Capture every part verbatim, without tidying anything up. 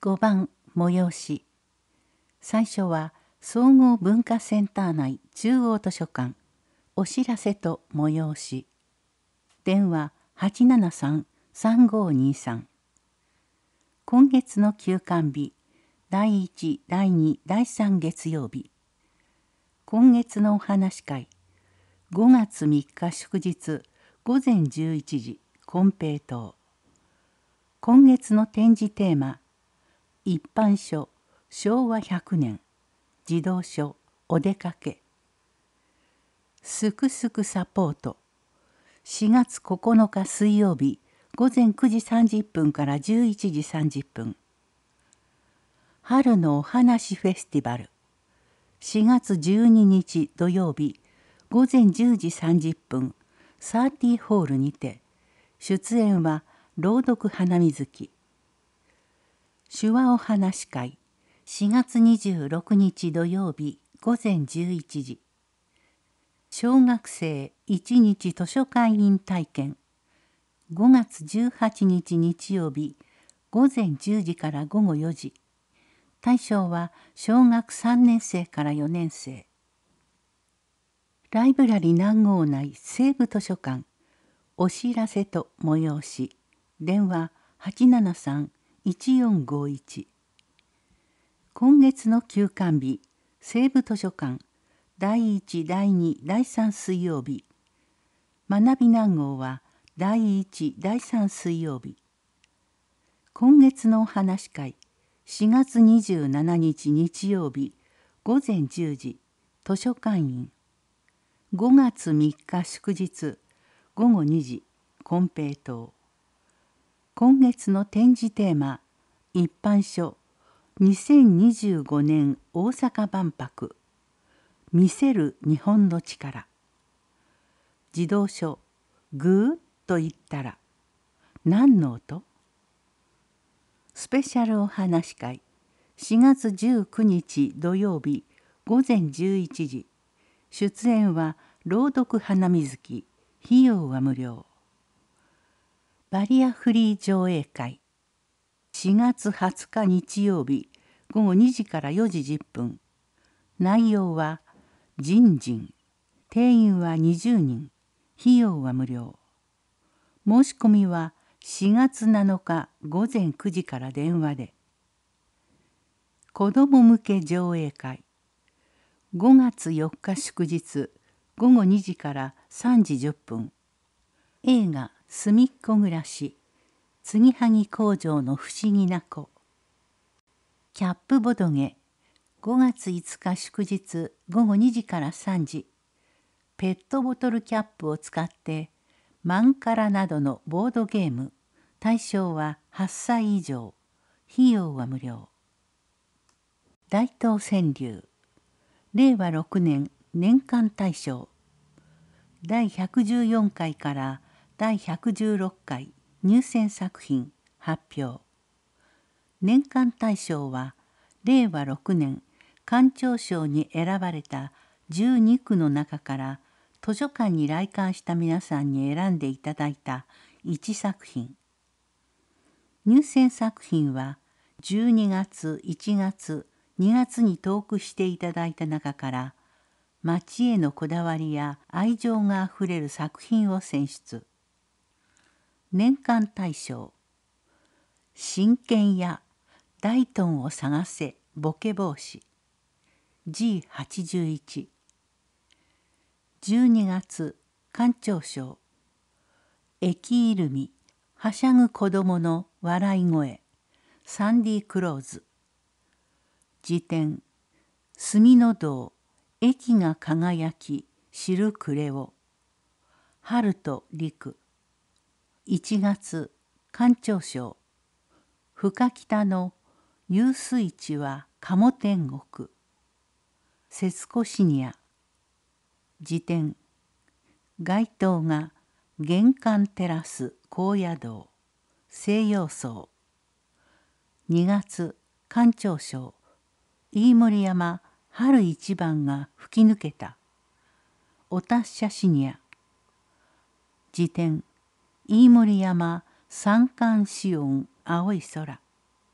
ごばん催し。最初は総合文化センター内中央図書館お知らせと催し。電話 はちななさん さんごにさん。今月の休館日だいいちだいにだいさん月曜日。今月のお話会ごがつみっか祝日ごぜんじゅういちじ金平糖。今月の展示テーマ一般書昭和ひゃくねん児童書お出かけ。すくすくサポートしがつここのか水曜日ごぜんくじさんじゅっぷんからじゅういちじさんじゅっぷん。春のお話フェスティバルしがつじゅうににち土曜日ごぜんじゅうじさんじゅっぷんサーティーホールにて。出演は朗読花水木。手話お話会しがつにじゅうろくにち土曜日ごぜんじゅういちじ。小学生一日図書館員体験ごがつじゅうはちにち日曜日ごぜんじゅうじからごごよじ。対象は小学さんねんせいからよねんせい。ライブラリ南郷内西部図書館お知らせと催し。電話 はちななさん いちよんごいち。今月の休館日西部図書館だいいちだいにだいさん水曜日。学び南郷はだいいちだいさん水曜日。今月のお話会しがつにじゅうしちにち日曜日ごぜんじゅうじ図書館員。ごがつみっか祝日ごごにじ金平糖。今月の展示テーマ一般書にせんにじゅうごねん大阪万博見せる日本の力。児童書グーと言ったら何の音。スペシャルお話会しがつじゅうくにち土曜日ごぜんじゅういちじ。出演は朗読花水木。費用は無料。バリアフリー上映会しがつはつか日曜日ごごにじからよじじゅっぷん。内容は人人。定員はにじゅうにん。費用は無料。申し込みはしがつなのかごぜんくじから電話で。子ども向け上映会ごがつよっか祝日ごごにじからさんじじゅっぷん。映画すみっこ暮らし継ぎはぎ工場の不思議な子。キャップボドゲごがついつか祝日ごごにじからさんじ。ペットボトルキャップを使ってマンカラなどのボードゲーム。対象ははっさい以上。費用は無料。大東川柳れいわろくねん年間大賞だいひゃくじゅうよんかいからだいひゃくじゅうろっかい入選作品発表。年間大賞はれいわろくねん館長賞に選ばれたじゅうにくの中から図書館に来館した皆さんに選んでいただいたいちさくひん。入選作品はじゅうにがついちがつにがつに投句していただいた中から町へのこだわりや愛情があふれる作品を選出。年間大賞真剣や大東を探せボケ防止 ジーはちじゅういち。じゅうにがつ館長賞駅いるみはしゃぐ子どもの笑い声サンディ・クローズ。辞典墨の道駅が輝き知る暮れを春と陸。いちがつ館長賞深北の遊水地は鴨天国節子シニア。辞典街灯が玄関照らす高野道西洋荘。にがつ館長賞飯盛山春一番が吹き抜けたお達者シニア。辞典飯盛山三寒四温青い空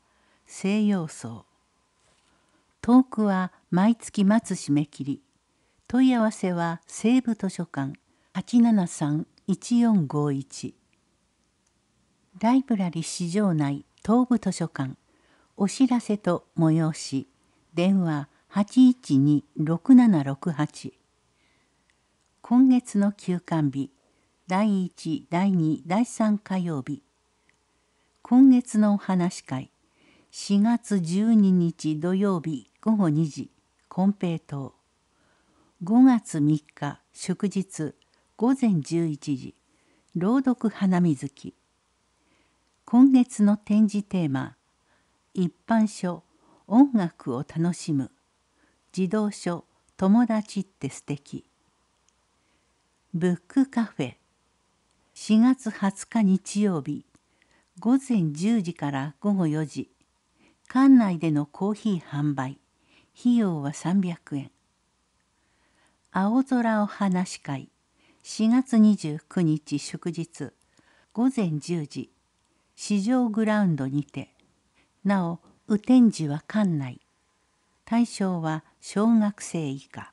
西洋層。トークは毎月末締め切り。問い合わせは西部図書館 はちななさんいちよんごいち。ライブラリ市場内東部図書館。お知らせと催し。電話 はちいちにろくななろくはち。今月の休館日。だいいち、だいに、だいさん火曜日。今月のお話会。しがつじゅうににち土曜日ごごにじ、金平糖。ごがつみっか祝日ごぜんじゅういちじ、朗読花水木。今月の展示テーマ、一般書音楽を楽しむ。児童書友達って素敵。ブックカフェ。しがつはつか日曜日、ごぜんじゅうじからごごよじ。館内でのコーヒー販売。費用はさんびゃくえん。青空お話会。しがつにじゅうくにち祝日。ごぜんじゅうじ。市場グラウンドにて。なお、雨天時は館内。対象は小学生以下。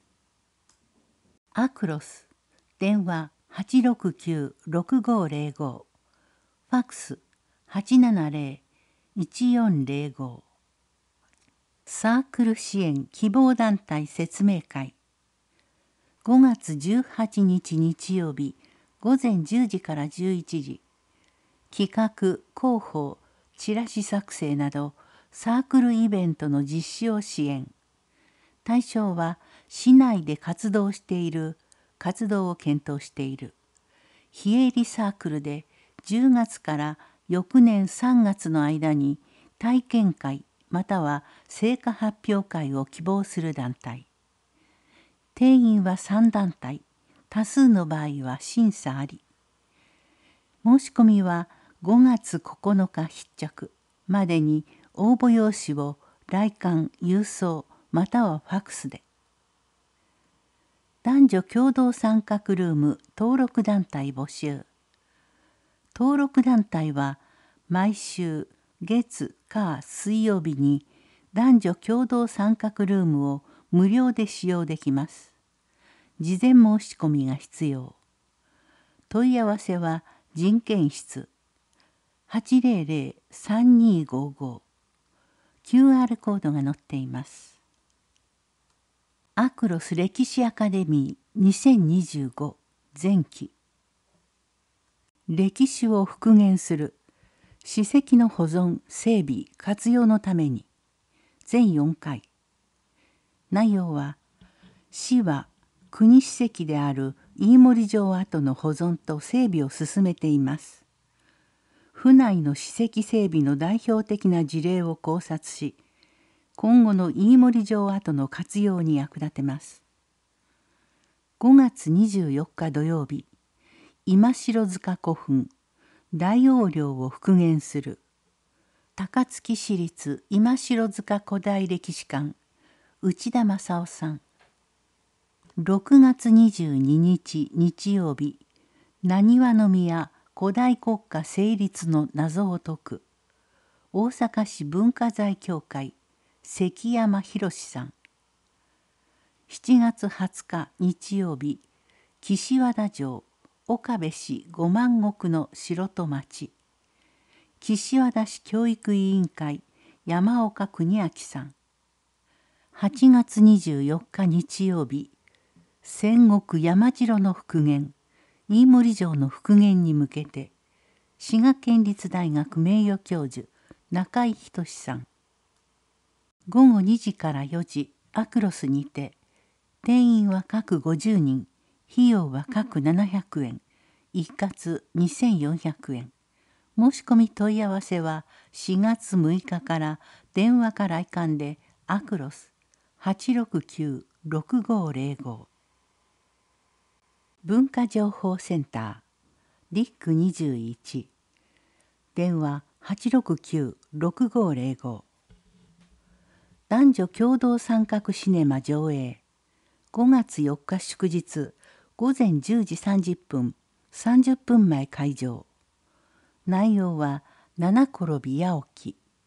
アクロス。電話はちろくきゅうろくごぜろご。ファックスはちななぜろいちよんぜろご。サークル支援希望団体説明会。ごがつじゅうはちにち日曜日ごぜんじゅうじからじゅういちじ。企画・広報、チラシ作成などサークルイベントの実施を支援。対象は市内で活動している、活動を検討している。非営利サークルでじゅうがつから翌年さんがつの間に体験会または成果発表会を希望する団体。定員はさんだんたい、多数の場合は審査あり。申し込みはごがつここのか必着までに応募用紙を来館郵送またはファックスで。男女共同参画ルーム登録団体募集。登録団体は毎週月火水曜日に男女共同参画ルームを無料で使用できます。事前申し込みが必要。問い合わせは人権室 はちぜろぜろさんにごご。キューアール コードが載っています。アクロス歴史アカデミーにせんにじゅうご前期。歴史を復元する史跡の保存整備活用のために全よんかい。内容は市は国史跡である飯盛城跡の保存と整備を進めています。府内の史跡整備の代表的な事例を考察し、今後の飯盛城跡の活用に役立てます。ごがつにじゅうよっか土曜日、今城塚古墳大王陵を復元する。高槻市立今城塚古代歴史館内田正夫さん。ろくがつにじゅうににち日曜日、難波宮古代国家成立の謎を解く。大阪市文化財協会関山博さん。しちがつはつか日曜日、岸和田城岡部市五万石の城と町。岸和田市教育委員会山岡邦明さん。はちがつにじゅうよっか日曜日、戦国山城の復元飯盛城の復元に向けて滋賀県立大学名誉教授中井仁さん。ごごにじからよじアクロスにて定員は各ごじゅうにん、費用は各ななひゃくえん、一括にせんよんひゃくえん。申し込み問い合わせはしがつむいかから電話か来館でアクロス はちろくきゅうろくごぜろご。文化情報センターディックにじゅういち。電話はちろくきゅうろくごぜろご。男女共同参画シネマ上映。ごがつよっか祝日ごぜんじゅうじさんじゅっぷんさんじゅっぷんまえ開場。内容は七転び八起き。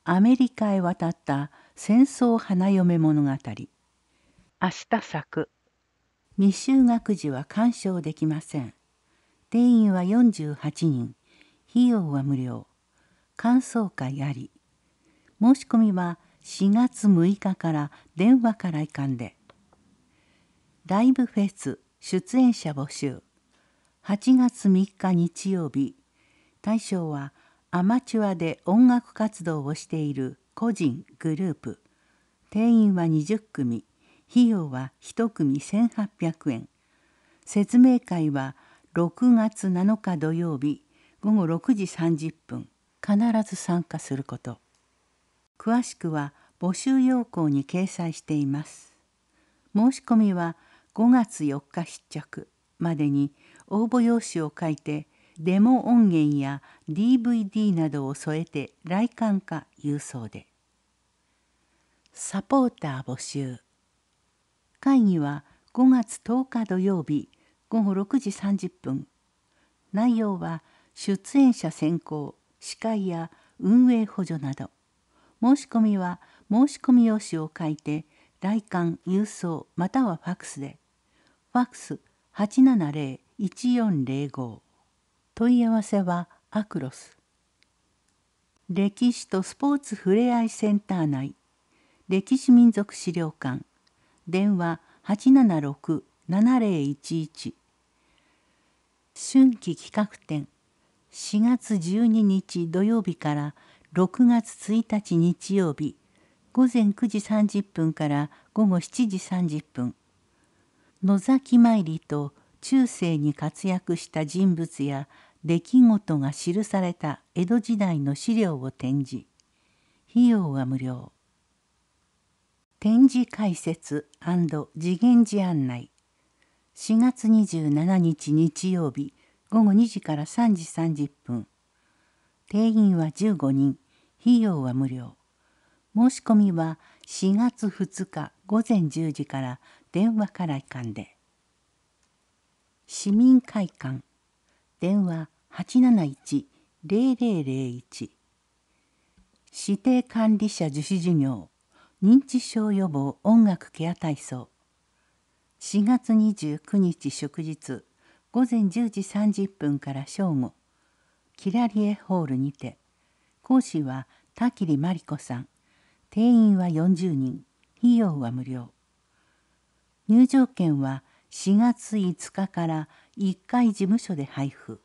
アメリカへ渡った戦争花嫁物語。明日作。未就学児は鑑賞できません。定員はよんじゅうはちにん。費用は無料。感想会あり。申し込みはしがつむいかから電話からいかんで。ライブフェス出演者募集。はちがつみっか日曜日。対象はアマチュアで音楽活動をしている個人グループ。定員はにじゅっくみ。費用はいちくみせんはっぴゃくえん。説明会はろくがつなのか土曜日ごごろくじさんじゅっぷん。必ず参加すること。詳しくは募集要項に掲載しています。申し込みはごがつよっか必着までに応募用紙を書いてデモ音源や ディーブイディー などを添えて来館か郵送で。サポーター募集。会議はごがつとおか土曜日ごごろくじさんじゅっぷん。内容は出演者選考、司会や運営補助など。申し込みは申し込み用紙を書いて来館郵送またはファックスで。ファックスはちななぜろ いちよんぜろご。問い合わせはアクロス。歴史とスポーツふれあいセンター内。歴史民族資料館。電話はちななろく ななぜろいちいち。春季企画展。しがつじゅうににち土曜日からろくがつついたち日曜日。ごぜんくじさんじゅっぷんからごごしちじさんじゅっぷん。野崎参りと中世に活躍した人物や出来事が記された江戸時代の資料を展示。費用は無料。展示解説&次元寺案内。しがつにじゅうしちにち日曜日ごごにじからさんじさんじゅっぷん。定員はじゅうごにん。費用は無料。申し込みはしがつふつかごぜんじゅうじから電話からいかんで。市民会館。電話はちなないち ぜろぜろぜろいち。指定管理者受指授業。認知症予防音楽ケア体操。しがつにじゅうくにち祝日ごぜんじゅうじさんじゅっぷんから正午。キラリエホールにて。講師は田切真理子さん。定員はよんじゅうにん。費用は無料。入場券はしがついつかからいっかい事務所で配布。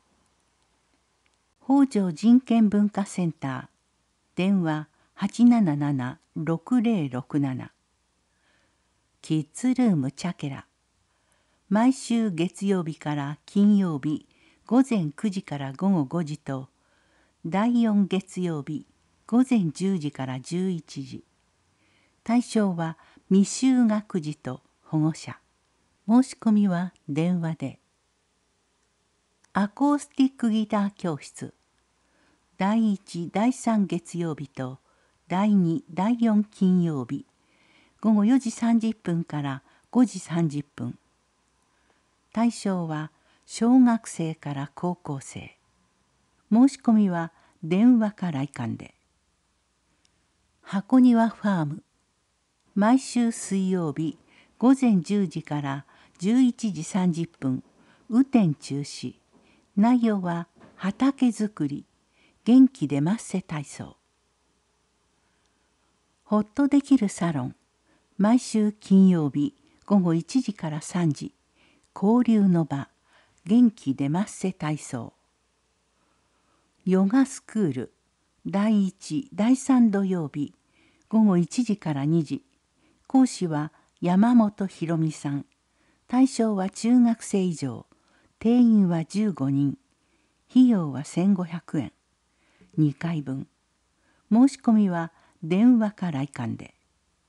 北条人権文化センター。電話はちなななな ろくぜろろくなな。キッズルームチャケラ。毎週月曜日から金曜日ごぜんくじからごごごじとだいよん月曜日ごぜんじゅうじからじゅういちじ。対象は未就学児と保護者。申し込みは電話で。アコースティックギター教室。だいいちだいさん月曜日とだいにだいよん金曜日ごごよじさんじゅっぷんからごじさんじゅっぷん。対象は小学生から高校生。申し込みは電話からいかんで。箱庭ファーム。毎週水曜日ごぜんじゅうじからじゅういちじさんじゅっぷん。雨天中止。内容は畑作り。元気出ますせ体操。ほっとできるサロン。毎週金曜日ごごいちじからさんじ。交流の場。元気出ますせ体操。ヨガスクール。だいいちだいさん土曜日ごごいちじからにじ。講師は山本博美さん。対象は中学生以上。定員はじゅうごにん。費用はせんごひゃくえん。にかいぶん。申し込みは電話からいかんで。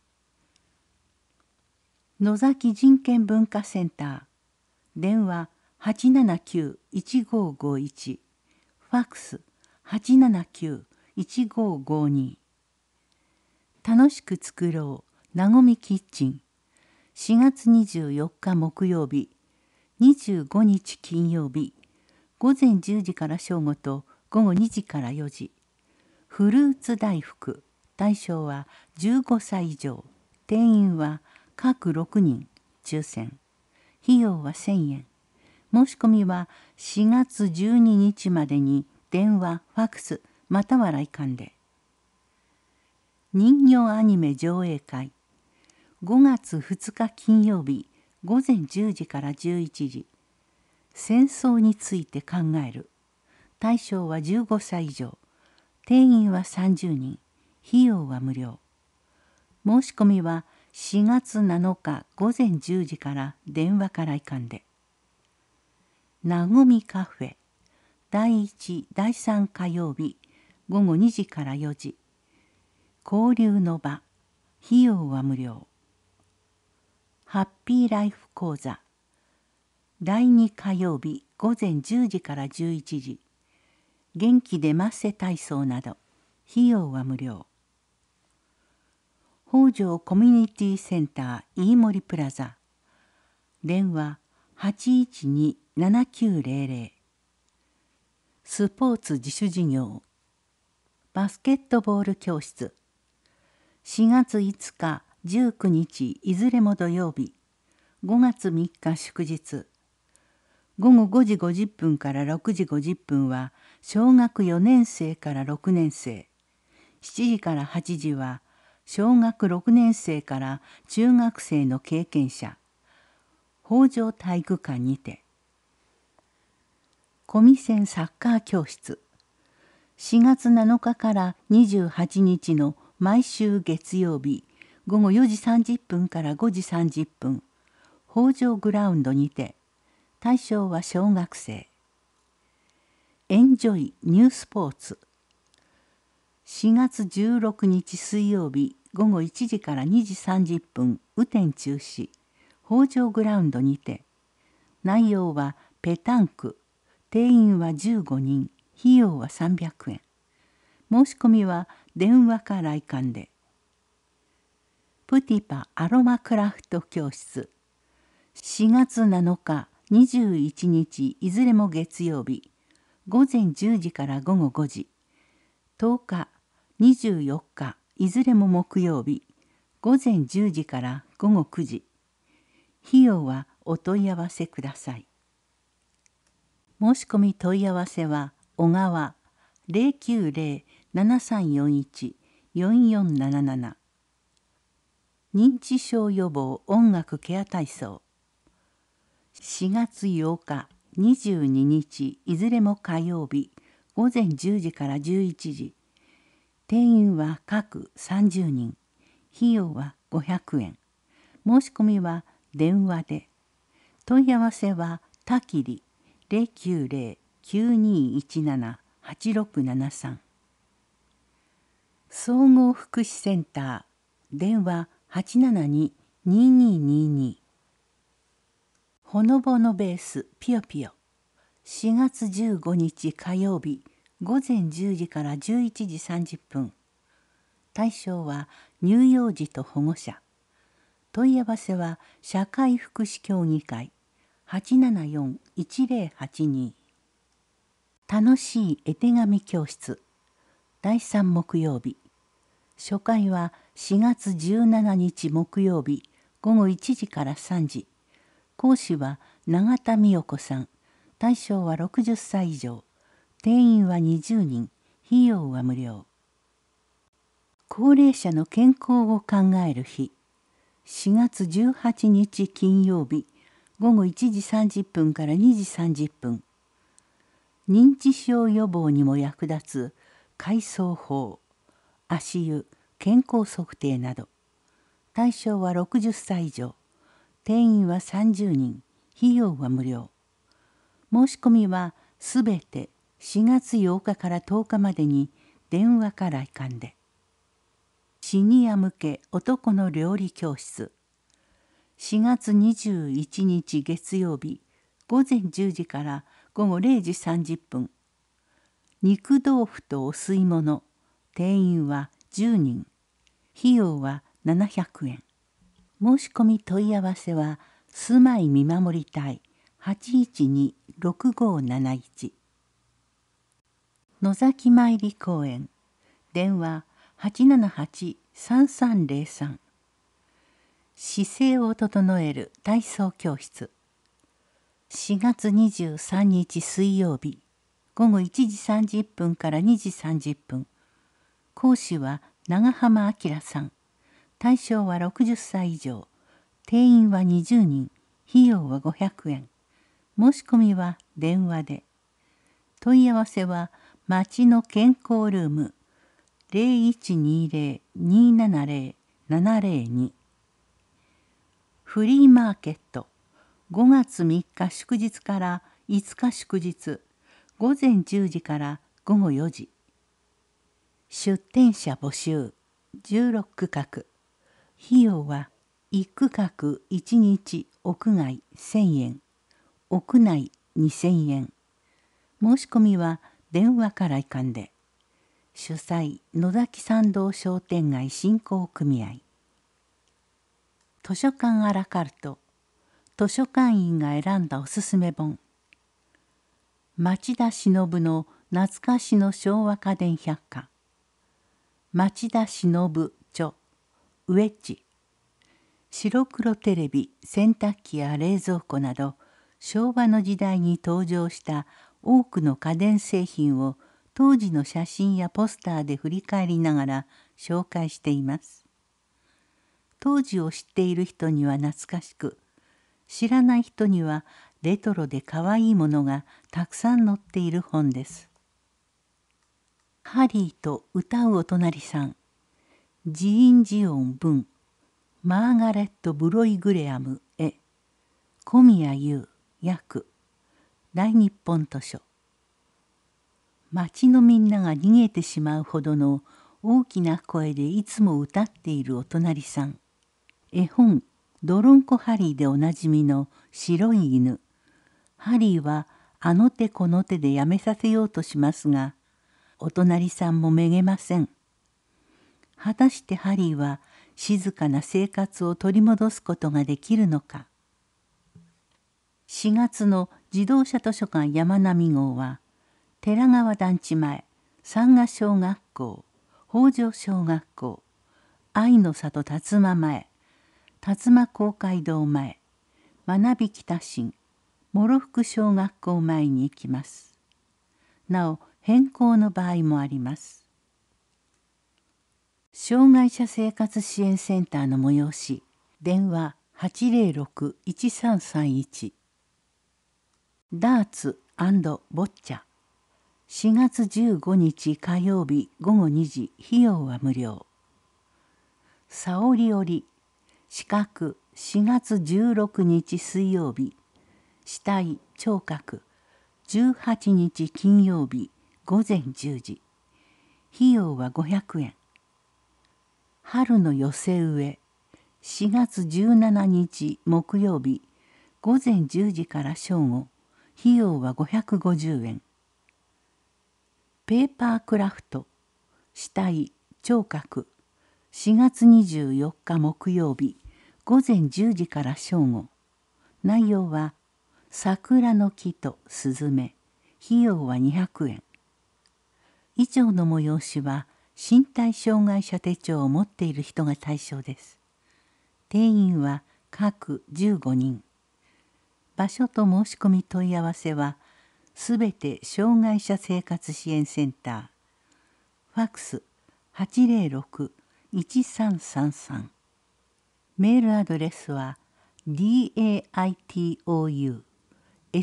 野崎人権文化センター。電話はちななきゅう いちごごいち。ファックスはちななきゅう いちごごに。楽しく作ろうなごみキッチン。しがつにじゅうよっか木曜日にじゅうごにち金曜日ごぜんじゅうじから正午とごごにじからよじ。 フルーツ大福、対象はじゅうごさい以上、定員は各ろくにん、抽選。費用はせんえん。申し込みはしがつじゅうににちまでに電話、ファクス、または来館で。人形アニメ上映会、ごがつふつか金曜日、ごぜんじゅうじからじゅういちじ。戦争について考える。対象はじゅうごさい以上。定員はさんじゅうにん。費用は無料。申し込みはしがつなのかごぜんじゅうじから電話か来館で。なごみカフェ、だいいち、だいさん火曜日、ごごにじからよじ。交流の場、費用は無料。ハッピーライフ講座、だいに火曜日、ごぜんじゅうじからじゅういちじ。元気でマッセ体操など、費用は無料。北条コミュニティセンター飯森プラザ、電話 はちいちに ななきゅうぜろぜろ。スポーツ自主事業、バスケットボール教室、しがついつか、じゅうくにちいずれも土曜日、ごがつみっか祝日。ごごごじごじゅっぷんからろくじごじゅっぷんは小学よねんせいからろくねんせい、しちじからはちじは小学ろくねんせいから中学生の経験者、北条体育館にて。コミセンサッカー教室、しがつなのかからにじゅうはちにちの毎週月曜日、ごごよじさんじゅっぷんからごじさんじゅっぷん、北条グラウンドにて。対象は小学生。エンジョイニュースポーツ、しがつじゅうろくにち水曜日、ごごいちじからにじさんじゅっぷん、雨天中止、北条グラウンドにて。内容はペタンク、定員はじゅうごにん、費用はさんびゃくえん。申し込みは電話か来館で。プティパアロマクラフト教室、しがつなのかにじゅういちにちいずれも月曜日、ごぜんじゅうじからごごごじ。とおか、にじゅうよっかいずれも木曜日、ごぜんじゅうじからごごくじ。費用はお問い合わせください。申し込み問い合わせは小川 ゼロきゅうゼロ ななさんよんいち よんよんなななな。認知症予防音楽ケア体操、しがつようかにじゅうににちいずれも火曜日、ごぜんじゅうじからじゅういちじ。定員は各さんじゅうにん、費用はごひゃくえん。申し込みは電話で。問い合わせはたきり ゼロきゅうゼロ きゅうにいちなな はちろくななさん。総合福祉センター、電話 はちななに にーにーにーにー。ほのぼのベースピヨピヨ、しがつじゅうごにち火曜日、ごぜんじゅうじからじゅういちじさんじゅっぷん。対象は乳幼児と保護者。問い合わせは社会福祉協議会 はちななよん いちゼロはちに。楽しい絵手紙教室、だいさん木曜日。初回はしがつじゅうしちにち木曜日、ごごいちじからさんじ。講師は永田美代子さん。対象はろくじゅっさい以上。定員はにじゅうにん。費用は無料。高齢者の健康を考える日。しがつじゅうはちにち金曜日、ごごいちじさんじゅっぷんからにじさんじゅっぷん。認知症予防にも役立つ海藻法、足湯、健康測定など。対象はろくじゅっさい以上。定員はさんじゅうにん、費用は無料。申し込みはすべてしがつようかからとおかまでに電話か来館で。シニア向け男の料理教室、しがつにじゅういちにち月曜日、ごぜんじゅうじからごごれいじさんじゅっぷん。肉豆腐とお吸い物、定員はじゅうにん、費用はななひゃくえん。申し込み問い合わせは住まい見守り隊 はちいちに ろくごーなないち。野崎参り公園、 電話 はちななはちさんさんゼロさん。姿勢を整える体操教室。しがつにじゅうさんにち水曜日、ごごいちじさんじゅっぷんからにじさんじゅっぷん。講師は長浜明さん。対象はろくじゅっさい以上。定員はにじゅうにん。費用はごひゃくえん。申し込みは電話で。問い合わせは町の健康ルーム ゼロいちにゼロ にーななゼロ ななゼロに。フリーマーケットごがつみっか祝日からいつか祝日、ごぜんじゅうじからごごよじ。出店者募集じゅうろっくかく。費用はいちくかくいちにち屋外せんえん、屋内にせんえん。申し込みは電話からいかんで。主催野崎参道商店街振興組合。図書館アラカルト。図書館員が選んだおすすめ本。町田忍の懐かしの昭和家電百科。町田忍著ウェッジ。白黒テレビ、洗濯機や冷蔵庫など昭和の時代に登場した多くの家電製品を当時の写真やポスターで振り返りながら紹介しています。当時を知っている人には懐かしく、知らない人にはレトロでかわいいものがたくさん載っている本です。ハリーと歌うお隣さん。ジーン・ジオン文。マーガレット・ブロイグレアム絵。小宮優訳。大日本図書。町のみんなが逃げてしまうほどの大きな声でいつも歌っているお隣さん。絵本ドロンコハリーでおなじみの白い犬。ハリーはあの手この手でやめさせようとしますが、お隣さんもめげません。果たしてハリーは静かな生活を取り戻すことができるのか。しがつの自動車図書館山並号は、寺川団地前、山賀小学校、北条小学校、愛の里辰馬前、辰馬公会堂前、学び北新、諸福小学校前に行きます。なお、変更の場合もあります。障害者生活支援センターの催し、電話 はちゼロろく いちさんさんいち。ダーツ&ボッチャ。しがつじゅうごにち火曜日ごごにじ、費用は無料。さおり織り、四角しがつじゅうろくにち水曜日、死体聴覚じゅうはちにち金曜日ごぜんじゅうじ。費用はごひゃくえん。春の寄せ植え、しがつじゅうしちにち木曜日、ごぜんじゅうじから正午、費用はごひゃくごじゅうえん。ペーパークラフト、死体聴覚、しがつにじゅうよっか木曜日、ごぜんじゅうじから正午。内容は、桜の木とスズメ、費用はにひゃくえん。以上の催しは、身体障害者手帳を持っている人が対象です。定員は各じゅうごにん。場所と申し込み問い合わせは、すべて障害者生活支援センター。ファックス はちゼロろく いちさんさんさん。メールアドレスは ディーエーアイティーオーユー セ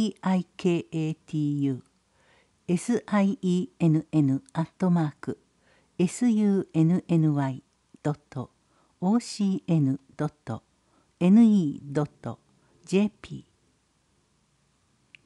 イカト セン アットマーク サン ドット オーシーエヌ ドット ネット ドット ジェーピー